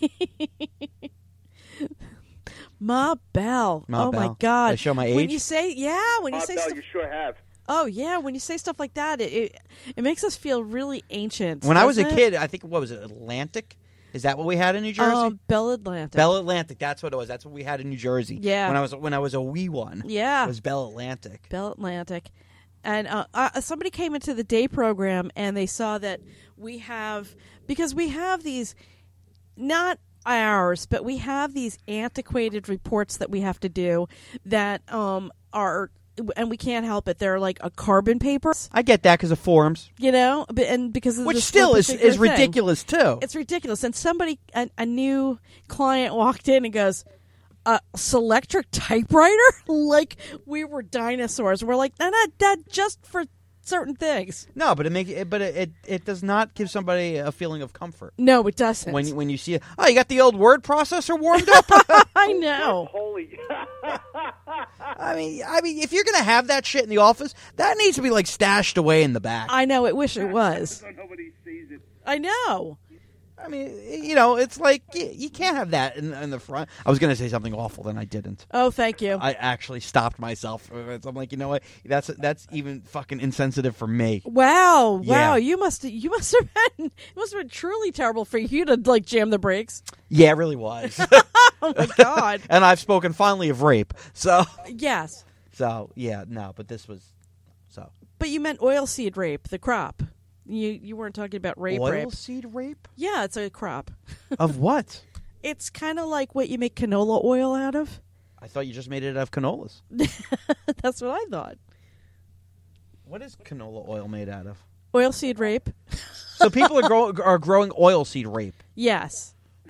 Ma Bell. Ma oh Bell. my God! Did I show my When age? you say yeah, when you Oh, say Bell, stuff, you sure have. oh yeah, when you say stuff like that, it it, it makes us feel really ancient. When I was a doesn't it? kid, I think what was it Atlantic? Is that what we had in New Jersey? um, Bell Atlantic. Bell Atlantic. That's what it was. That's what we had in New Jersey. Yeah. When I was when I was a wee one. Yeah. It was Bell Atlantic. Bell Atlantic. And uh, uh, somebody came into the day program and they saw that we have, because we have these, not ours, but we have these antiquated reports that we have to do that um, are, and we can't help it. They're like a carbon paper, I get that because of forums, you know, but, and because of which this still one is particular is thing. ridiculous too. It's ridiculous. And somebody, a, a new client walked in and goes, a Selectric typewriter? Like we were dinosaurs. We're like, no, no, that just for certain things. No, but it makes it, but it, it it does not give somebody a feeling of comfort No, it doesn't. when you, when you see it. Oh, you got the old word processor warmed up. I know. Holy. I mean, I mean, if you're gonna have that shit in the office, that needs to be like stashed away in the back. I know. I wish it was. So nobody sees it. I know. I mean, you know, it's like you, you can't have that in, in the front. I was going to say something awful, then I didn't. Oh, thank you. I actually stopped myself. I'm like, you know what? That's that's even fucking insensitive for me. Wow, Yeah. wow! You must you must have been it must have been truly terrible for you to like jam the brakes. Yeah, it really was. Oh my God! And I've spoken finally of rape. So, Yes, so yeah, no, but this was so but you meant oilseed rape, the crop. You you weren't talking about rape rape. oilseed rape Yeah, it's a crop. of what? It's kind of like what you make canola oil out of. I thought you just made it out of canolas. That's what I thought. What is canola oil made out of? Oilseed rape. So people are, grow, are growing oilseed rape. Yes,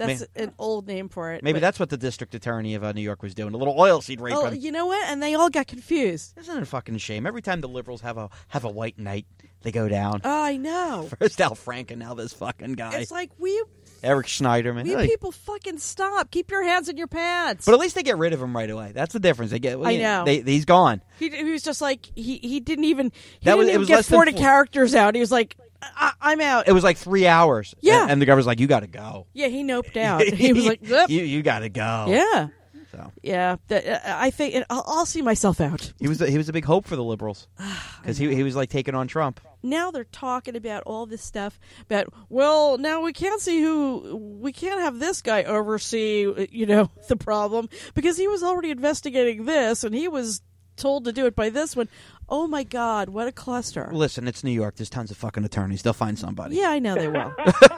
That's May- an old name for it. Maybe but- that's what the district attorney of uh, New York was doing. A little oil seed rape. Oh, on- you know what? And they all got confused. Isn't it a fucking shame? Every time the liberals have a have a white knight, they go down. Oh, I know. First Al Franken, now this fucking guy. It's like we Eric Schneiderman. we Hey. people fucking stop. Keep your hands in your pants. But at least they get rid of him right away. That's the difference. They get. I know. They, he's gone. he, he was just like he, he didn't even he That didn't was- it even was get less than forty four- characters out. He was like, I, I'm out. It was like three hours. Yeah. And, and the governor's like, "You got to go." yeah, he noped out. He was like, "Yep." "You you got to go." yeah, So yeah. That, uh, I think I'll, I'll see myself out. he was a, he was a big hope for the liberals because he he was like taking on Trump. Now they're talking about all this stuff about, well, now we can't see who, we can't have this guy oversee, you know, the problem because he was already investigating this and he was told to do it by this one. Oh my God, what a cluster. Listen, it's New York. There's tons of fucking attorneys. They'll find somebody. Yeah, I know they will.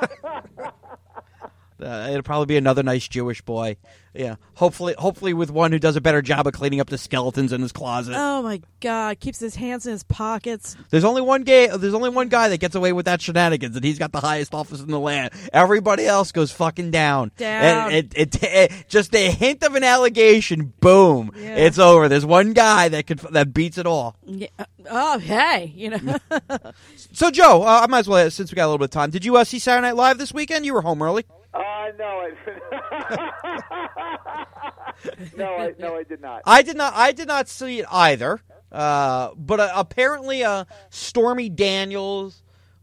Uh, it'll probably be another nice Jewish boy. Yeah, hopefully, hopefully with one who does a better job of cleaning up the skeletons in his closet. Oh my God, keeps his hands in his pockets. There's only one gay. There's only one guy that gets away with that shenanigans, and he's got the highest office in the land. Everybody else goes fucking down. Down. And it, it, it, just a hint of an allegation, boom, Yeah. it's over. There's one guy that could that beats it all. Yeah. Oh, hey, you know. So, Joe, uh, I might as well, since we got a little bit of time, did you uh, see Saturday Night Live this weekend? You were home early. Uh, no, I, no, I, no, I did not. I did not. I did not see it either. Uh, but uh, apparently, uh, Stormy Daniels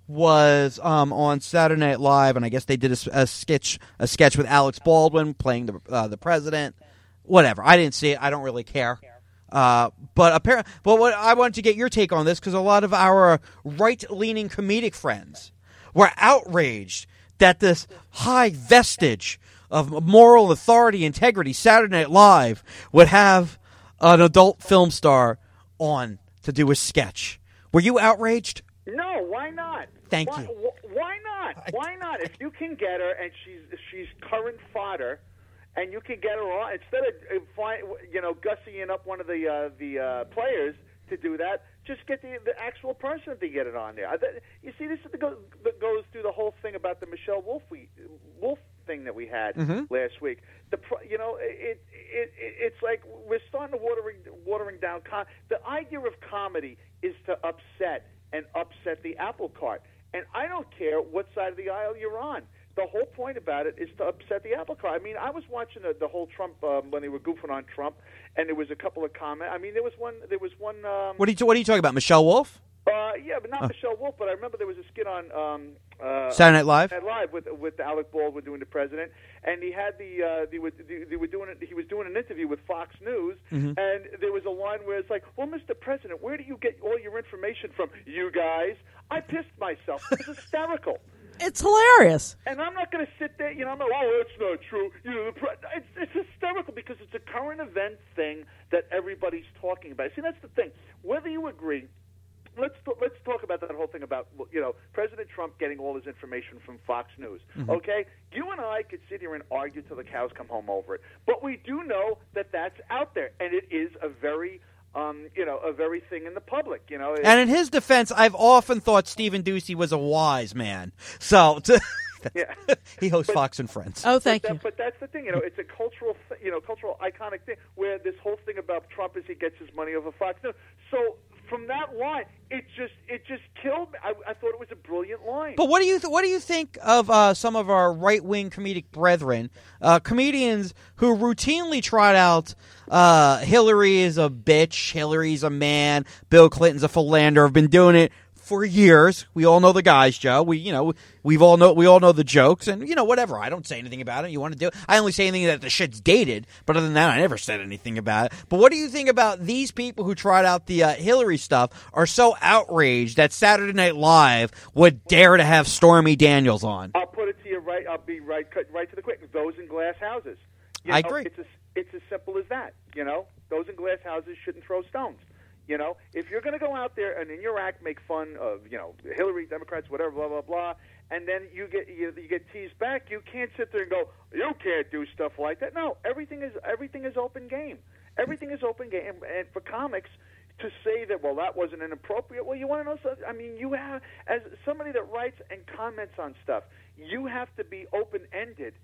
was um, on Saturday Night Live, and I guess they did a, a sketch, a sketch with Alex Baldwin playing the uh, the president. Whatever. I didn't see it. I don't really care. Uh, but apparently, but what I wanted to get your take on this because a lot of our right-leaning comedic friends were outraged that this high vestige of moral authority, integrity, Saturday Night Live, would have an adult film star on to do a sketch. Were you outraged? No, why not? Thank why, you. wh- Why not? Why not? If you can get her and she's she's current fodder, and you can get her on instead of uh, fi- you know gussying up one of the uh, the uh, players to do that. Just get the, the actual person to get it on there. I, that, you see, this is the go, that goes through the whole thing about the Michelle Wolf we, Wolf thing that we had Mm-hmm. last week. The pro- you know it, it it it's like we're starting to watering watering down. Com- the idea of comedy is to upset and upset the apple cart, and I don't care what side of the aisle you're on. The whole point about it is to upset the apple cart. I mean, I was watching the, the whole Trump um, when they were goofing on Trump, and there was a couple of comments. I mean, there was one. There was one. Um, What are you What are you talking about, Michelle Wolf? uh, yeah, but not Michelle Wolf. But I remember there was a skit on um, uh, Saturday Night Live? Saturday Night Live with with Alec Baldwin doing the president, and he had the uh, they were they were doing it, he was doing an interview with Fox News, Mm-hmm. and there was a line where it's like, "Well, Mister President, where do you get all your information from? You guys." I pissed myself. It was hysterical. It's hilarious. And I'm not going to sit there, you know, I'm like, oh, that's not true. You know, the pre-. It's, it's hysterical because it's a current event thing that everybody's talking about. See, that's the thing. Whether you agree, let's th- let's talk about that whole thing about, you know, President Trump getting all his information from Fox News. Mm-hmm. Okay, you and I could sit here and argue till the cows come home over it, but we do know that that's out there, and it is a very Um, you know, a very thing in the public, you know. And in his defense, I've often thought Stephen Ducey was a wise man. So to, Yeah. he hosts But- Fox and Friends. Oh, thank but that, you. But that's the thing, you know. It's a cultural, th- you know, cultural iconic thing where this whole thing about Trump is he gets his money over Fox News. So from that line, it just it just killed me. I, I thought it was a brilliant line. But what do you th- what do you think of uh, some of our right wing comedic brethren, uh, comedians who routinely trot out uh, Hillary is a bitch, Hillary's a man, Bill Clinton's a philanderer, have been doing it for years. We all know the guys, Joe. We you know we've all know we all know the jokes, and you know whatever. I don't say anything about it. You want to do it? I only say anything that the shit's dated. But other than that, I never said anything about it. But what do you think about these people who tried out the uh, Hillary stuff? Are so outraged that Saturday Night Live would dare to have Stormy Daniels on? I'll put it to you right. I'll be right, cut right to the quick. Those in glass houses. You I know, agree. It's as, it's as simple as that. You know, those in glass houses shouldn't throw stones. You know, if you're going to go out there and in your act make fun of, you know, Hillary, Democrats, whatever, blah blah blah, and then you get you, you get teased back, you can't sit there and go, you can't do stuff like that. No, everything is everything is open game. Everything is open game, and for comics to say that, well, that wasn't inappropriate. Well, you want to know something? I mean, you have, as somebody that writes and comments on stuff, you have to be open ended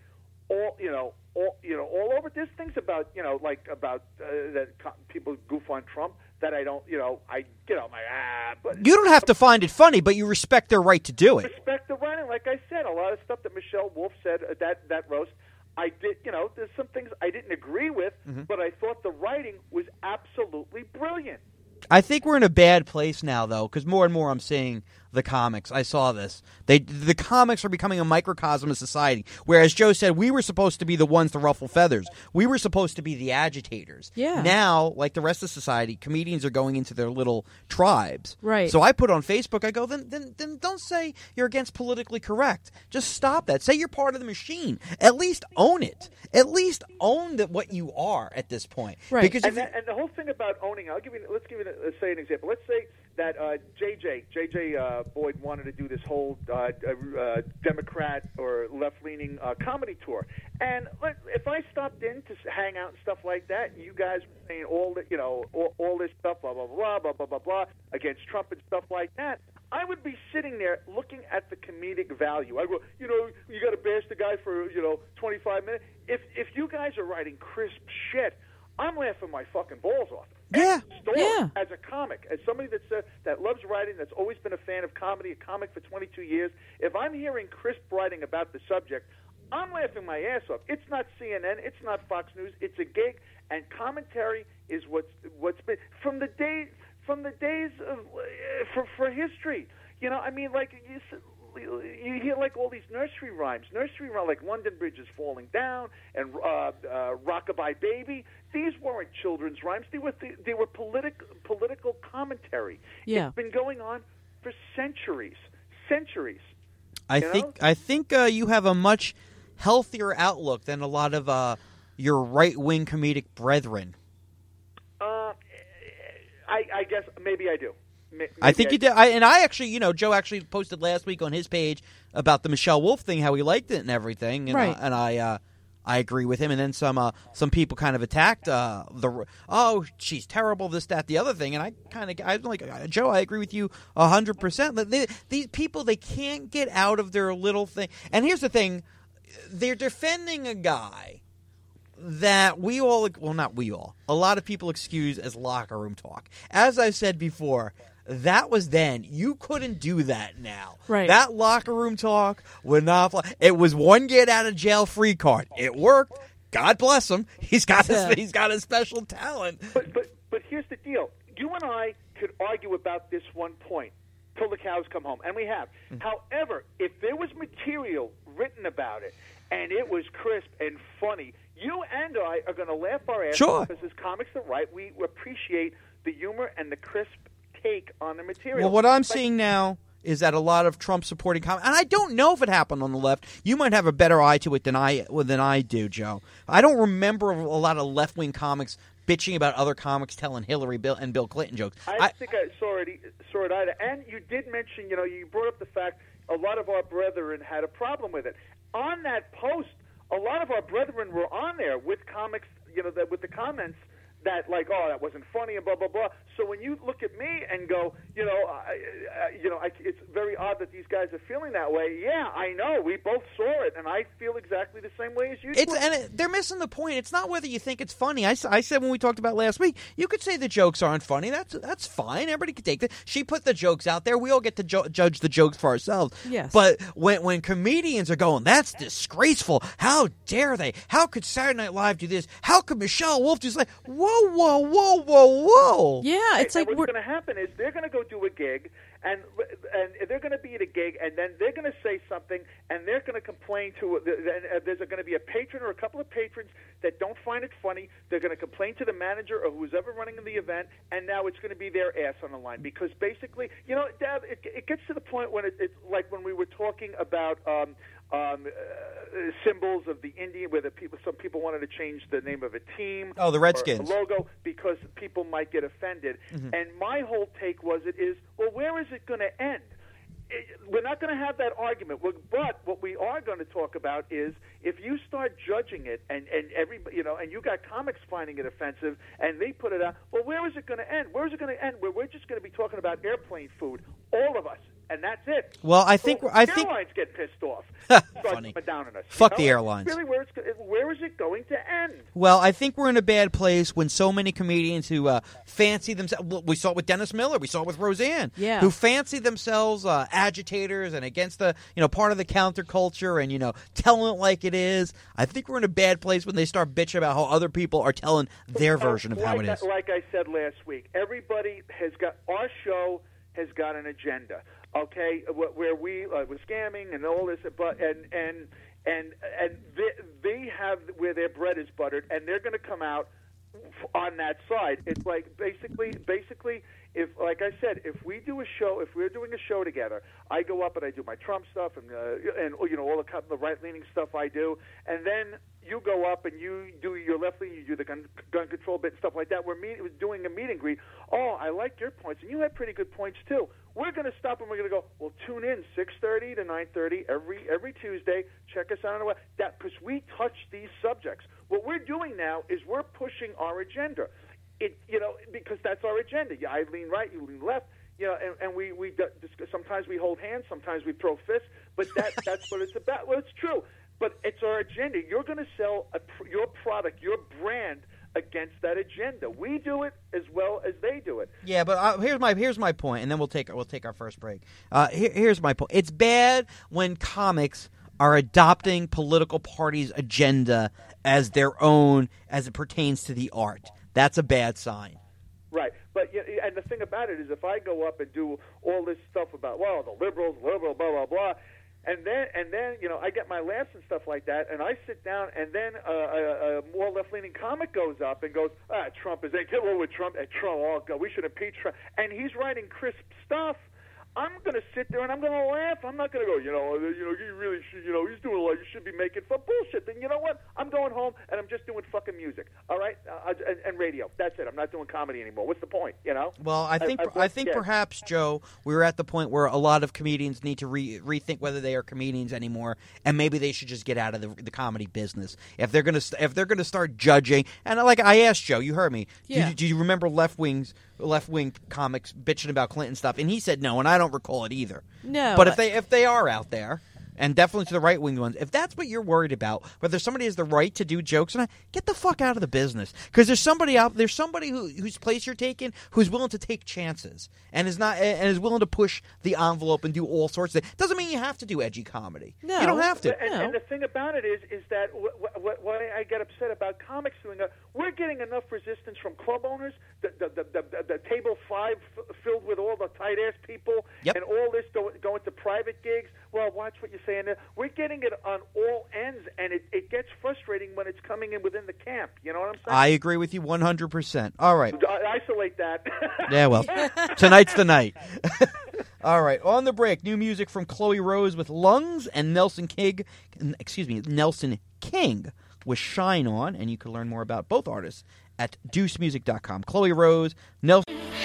all you know, all you know, all over. There's things about you know, like about uh, that co- people goof on Trump that I don't, you know, I you know, I'm like ah. But You don't have to find it funny, but you respect their right to do it. respect the writing. Like I said, a lot of stuff that Michelle Wolf said uh, that that roast, I did. You know, there's some things I didn't agree with, Mm-hmm. but I thought the writing was absolutely brilliant. I think we're in a bad place now, though, because more and more I'm seeing the comics. I saw this. They the comics are becoming a microcosm of society. Whereas Joe said we were supposed to be the ones to ruffle feathers. We were supposed to be the agitators. Yeah. Now, like the rest of society, comedians are going into their little tribes. Right. So I put on Facebook, I go, then then then don't say you're against politically correct. Just stop that. Say you're part of the machine. At least own it. At least own that what you are at this point. Right. Because if And, that, and the whole thing about owning, I'll give you. Let's give you. Let's say an example. Let's say that uh, J J J J uh, Boyd wanted to do this whole uh, uh, Democrat or left-leaning uh, comedy tour, and let, if I stopped in to s- hang out and stuff like that, and you guys were saying all the, you know, all, all this stuff, blah blah blah blah blah blah blah against Trump and stuff like that. I would be sitting there looking at the comedic value. I go, you know, you got to bash the guy for you know twenty-five minutes. If if you guys are writing crisp shit, I'm laughing my fucking balls off. Yeah. Story, Yeah. as a comic, as somebody that's uh, that loves writing, that's always been a fan of comedy, a comic for twenty-two years. If I'm hearing crisp writing about the subject, I'm laughing my ass off. It's not C N N, it's not Fox News, it's a gig, and commentary is what's what's been from the day from the days of uh, for for history. You know, I mean, like you. s- You hear like all these nursery rhymes, nursery rhymes like London Bridge is falling down and uh, uh, Rockabye Baby. These weren't children's rhymes; they were th- they were political political commentary. Yeah. It's been going on for centuries, centuries. I You think know? I think uh, you have a much healthier outlook than a lot of uh, your right wing comedic brethren. Uh, I, I guess maybe I do. Ma- I maybe think you did, I, and I actually, you know, Joe actually posted last week on his page about the Michelle Wolf thing, how he liked it and everything, and Right. uh, and I uh, I agree with him. And then some uh, some people kind of attacked uh, the oh she's terrible, this that the other thing, and I kind of I'm like uh, Joe, I agree with you a hundred percent. These people, they can't get out of their little thing. And here's the thing: they're defending a guy that we all, well, not we all, a lot of people excuse as locker room talk. As I've said before, that was then. You couldn't do that now. Right. That locker room talk would not fly. It was one get out of jail free card. It worked. God bless him. He's got Yeah. his, he's got a special talent. But but but here's the deal: you and I could argue about this one point till the cows come home, and we have. However, if there was material written about it and it was crisp and funny, you and I are going to laugh our ass Sure. off because as comics that write, we appreciate the humor and the crisp take on the material. Well, what I'm Like, seeing now is that a lot of Trump supporting comments, and I don't know if it happened on the left. You might have a better eye to it than I than I do, Joe. I don't remember a lot of left wing comics bitching about other comics telling Hillary Bill and Bill Clinton jokes. I, I, think I saw it, saw it either. And you did mention, you know, you brought up the fact a lot of our brethren had a problem with it. On that post, a lot of our brethren were on there with comics, you know, that with the comments that like, oh, that wasn't funny and blah blah blah. So when you look at me and go, you know, I, I, you know, I, it's very odd that these guys are feeling that way. Yeah, I know. We both saw it, and I feel exactly the same way as you. It's do. and it, they're missing the point. It's not whether you think it's funny. I, s- I said when we talked about last week, you could say the jokes aren't funny. That's that's fine. Everybody can take that. She put the jokes out there. We all get to jo- judge the jokes for ourselves. Yes. But when when comedians are going, that's disgraceful. How dare they? How could Saturday Night Live do this? How could Michelle Wolf do this? Like, whoa, whoa, whoa, whoa, whoa. Yeah, it's and like what's we're, going to happen is they're going to go do a gig, and and they're going to be at a gig, and then they're going to say something, and they're going to complain to. And there's going to be a patron or a couple of patrons that don't find it funny. They're going to complain to the manager or who's ever running the event, and now it's going to be their ass on the line because basically, you know, Dad, it, it gets to the point when it, it's like when we were talking about. Um, Um, uh, symbols of the Indian, where the people, some people wanted to change the name of a team. Oh, the or Redskins. a logo because people might get offended. Mm-hmm. And my whole take was, it is, well, where is it going to end? It, we're not going to have that argument. Well, but what we are going to talk about is if you start judging it, and and every you know, and you got comics finding it offensive, and they put it out. Well, where is it going to end? Where is it going to end? Where we're just going to be talking about airplane food, all of us. and that's it. Well, I think so I think airlines get pissed off. Funny. Down on us, Fuck you know? the airlines. Really, where, it's, where is it going to end? Well, I think we're in a bad place when so many comedians who uh, fancy themselves. We saw it with Dennis Miller. We saw it with Roseanne. Yeah. Who fancy themselves uh, agitators and against the, you know, part of the counterculture and, you know, telling it like it is. I think we're in a bad place when they start bitching about how other people are telling their version of like, how it is. Like I said last week, everybody has got, our show has got an agenda. Okay, where we uh, with scamming and all this, but and and and and they, they have where their bread is buttered, and they're going to come out on that side. It's like basically, basically, if like I said, if we do a show, if we're doing a show together, I go up and I do my Trump stuff and uh, and you know all the the right leaning stuff I do, and then you go up and you do your left leaning, you do the gun, gun control bit and stuff like that. We're meet, doing a meet and greet. Oh, I like your points, and you have pretty good points too. We're going to stop and we're going to go, well, tune in six thirty to nine thirty every every Tuesday. Check us out on the web. That, because we touch these subjects. What we're doing now is we're pushing our agenda. It, you know, because that's our agenda. I lean right, you lean left. You know, and, and we, we discuss, sometimes we hold hands, sometimes we throw fists, but that that's what it's about. Well, it's true, but it's our agenda. You're going to sell a, your product, your brand, against that agenda. We do it as well as they do it. Yeah, but uh, here's my here's my point, and then we'll take we'll take our first break. Uh, here, here's my point. It's bad when comics are adopting political parties' agenda as their own as it pertains to the art. That's a bad sign. Right, but you know, and the thing about it is, if I go up and do all this stuff about well, the liberals, liberal, blah blah blah. And then, and then, you know, I get my laughs and stuff like that, and I sit down, and then uh, a, a more left-leaning comic goes up and goes, ah, Trump is, get over with Trump, and Trump, oh, God, we should impeach Trump. And he's writing crisp stuff. I'm going to sit there and I'm going to laugh. I'm not going to go, you know, you know, you really should, you know, he's doing a lot. You should be making fun. Bullshit. Then you know what? I'm going home and I'm just doing fucking music. All right, uh, and, and radio. That's it. I'm not doing comedy anymore. What's the point? You know? Well, I think I, I, I think yeah. perhaps, Joe, we're at the point where a lot of comedians need to re- rethink whether they are comedians anymore, and maybe they should just get out of the, the comedy business if they're gonna st- if they're gonna start judging. And like I asked Joe, you heard me. Yeah. Do, do you remember left wings? left wing comics bitching about Clinton stuff, and he said no, and I don't recall it either. No, but if they if they are out there, and definitely to the right wing ones, if that's what you're worried about, whether somebody has the right to do jokes or not, get the fuck out of the business. Because there's somebody out there's somebody who whose place you're taking who's willing to take chances and is not and is willing to push the envelope and do all sorts of things. Doesn't mean you have to do edgy comedy. No, you don't have to. And, no. and the thing about it is, is that wh- wh- why I get upset about comics doing that, we're getting enough resistance from club owners, the the, the, the, the table five f- filled with all the tight ass people, Yep. and all this go, going to private gigs. Well, watch what you're saying there. We're getting it on all ends, and it, it gets frustrating when it's coming in within the camp. You know what I'm saying? I agree with you one hundred percent. All right. I- isolate that. Yeah, well, tonight's the night. All right, on the break, new music from Chloe Rose with Lungs and Nelson King, excuse me, Nelson King with Shine On, and you can learn more about both artists at deuce music dot com. Chloe Rose, Nelson